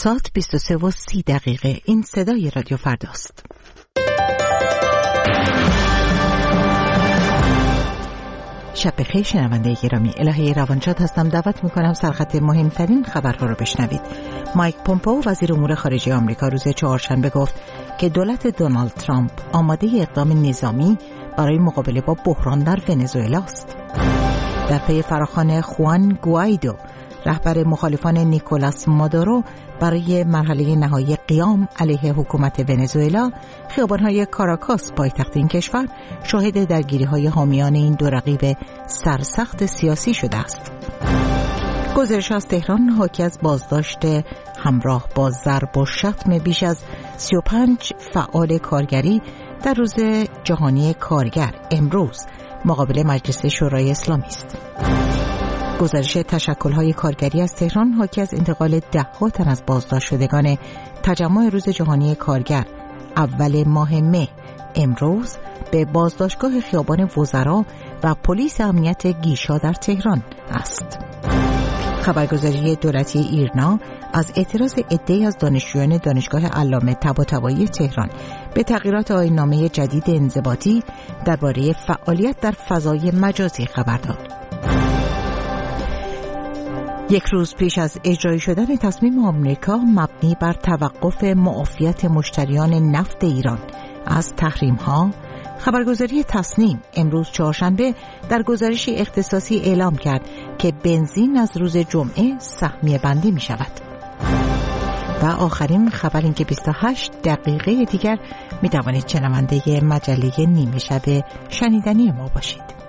ساعت 23:30 این صدای رادیو فرداست. شب بخیر شنونده گرامی، الهه روانشاد هستم. دعوت میکنم سرخط مهمترین خبرها رو بشنوید. مایک پومپئو وزیر امور خارجه آمریکا روز چهارشنبه گفت که دولت دونالد ترامپ آماده اقدام نظامی برای مقابله با بحران در ونزوئلا است. در پی فراخوان خوان گوایدو، رهبر مخالفان نیکولاس مادورو، برای مرحله نهایی قیام علیه حکومت ونزوئلا، خیابان‌های کاراکاس پایتخت این کشور شاهد درگیری‌های حامیان این دو رقیب سرسخت سیاسی شده است. گزارش از تهران حاکی از بازداشت همراه با ضرب و شتم بیش از 35 فعال کارگری در روز جهانی کارگر امروز مقابل مجلس شورای اسلامی است. گزارش تشکل‌های کارگری از تهران حاکی از انتقال ده‌ها تن از بازداشت شدگان تجمع روز جهانی کارگر اول ماه مه امروز به بازداشتگاه خیابان وزرا و پلیس امنیت گیشا در تهران است. خبرگزاری دولتی ایرنا از اعتراض عده‌ای از دانشجویان دانشگاه علامه طباطبایی تهران به تغییرات آیین‌نامه جدید انضباطی درباره فعالیت در فضای مجازی خبر داد. یک روز پیش از اجرایی شدن تصمیم آمریکا مبنی بر توقف معافیت مشتریان نفت ایران از تحریم‌ها، خبرگزاری تصنیم امروز چهارشنبه در گزارشی اختصاصی اعلام کرد که بنزین از روز جمعه سهمیه بندی می شود. و آخرین خبر این که 28 دقیقه دیگر می توانید شنونده مجله نیمه شب شنیدنی ما باشید.